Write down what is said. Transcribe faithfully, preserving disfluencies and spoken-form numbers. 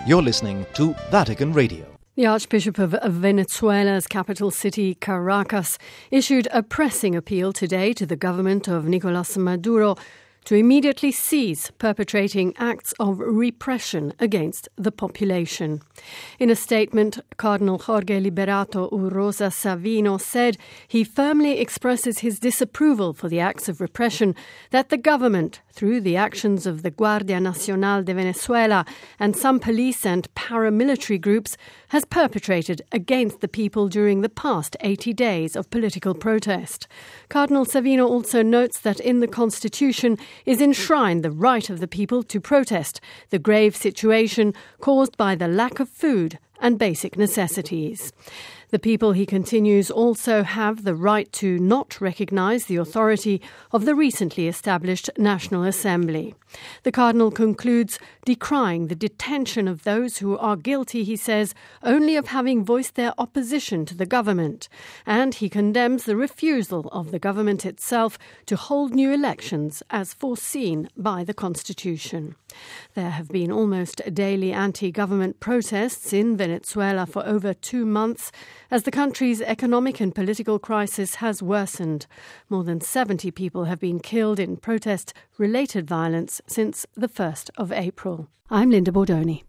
You're listening to Vatican Radio. The Archbishop of Venezuela's capital city, Caracas, issued a pressing appeal today to the government of Nicolás Maduro to immediately cease perpetrating acts of repression against the population. In a statement, Cardinal Jorge Liberato Urrosa Savino said he firmly expresses his disapproval for the acts of repression that the government, through the actions of the Guardia Nacional de Venezuela and some police and paramilitary groups, has perpetrated against the people during the past eighty days of political protest. Cardinal Savino also notes that in the Constitution is enshrined the right of the people to protest the grave situation caused by the lack of food and basic necessities. The people, he continues, also have the right to not recognise the authority of the recently established National Assembly. The Cardinal concludes decrying the detention of those who are guilty, he says, only of having voiced their opposition to the government, and he condemns the refusal of the government itself to hold new elections as foreseen by the Constitution. There have been almost daily anti-government protests in Venezuela for over two months as the country's economic and political crisis has worsened. More than seventy people have been killed in protest-related violence since the first of April. I'm Linda Bordoni.